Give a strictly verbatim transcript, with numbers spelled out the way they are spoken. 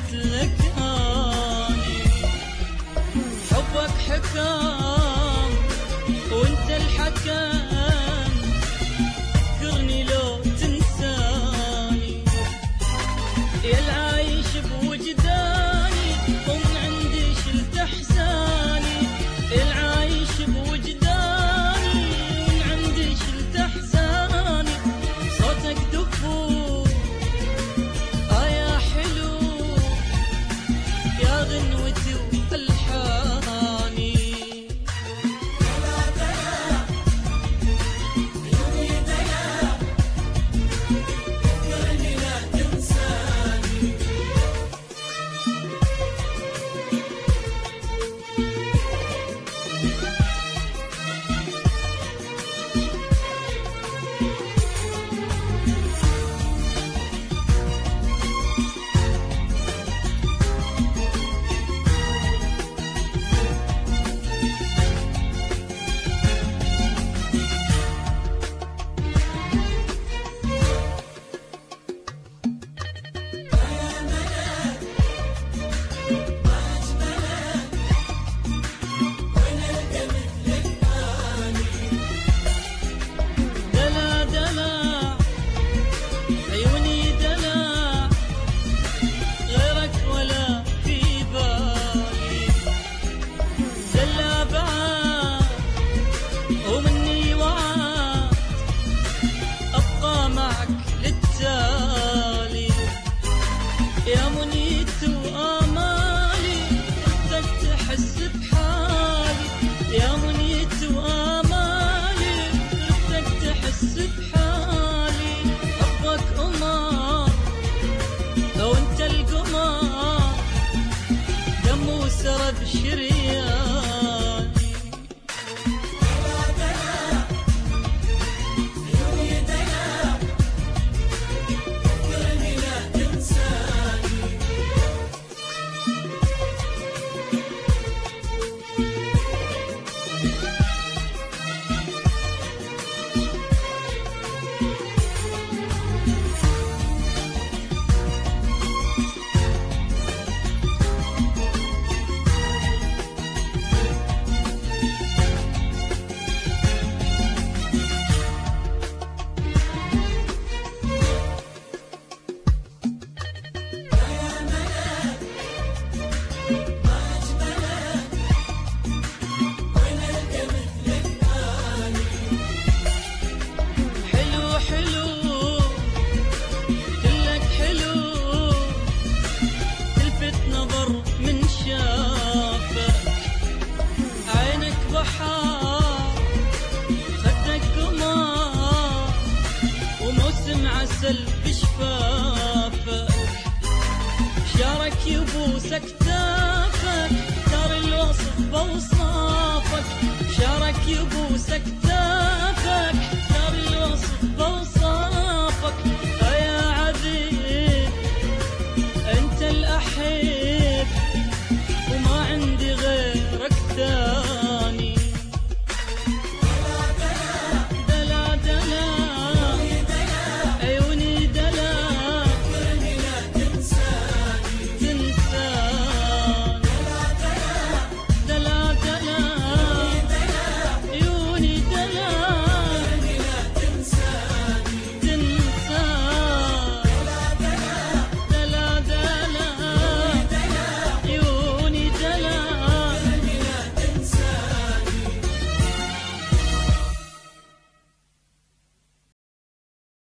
مثلك اني. حبك حكام وانت الحكم، فكرني لو تنساني. يا العايش بوجداني ومن عندي شلت احزاني. يا العايش بوجداني ومن عندي شلت احزاني. صوتك دفوف اه يا حلو يا غنوتي والحاني. دلا دلا عيوني دلا، فكرني لا تنساني. دلع دلع عيوني دلع، غيرك ولا في بالي. دلع بعد ومني وعد، ابقى معك للتالي. يا منيت وامالي بدك تحس بحالي. يا منيت وامالي بدك تحس بحالي. حبك قمر لو انت القمر، دم وسرى بشرياني. دلا دلا عيوني دلا، فكرني لا تنساني. يا ملاك ما أجملك، وين ألقى مثلك اني. حلو حلو كلك حلو، تلفت نظر من شافك. عينك بحار خدك قمر، وموسم عسل بشفافك. شارك يبوس اكتافك، دار الوصف بوصافك. شارك يبوس اكتافك، دار الوصف بوصافك.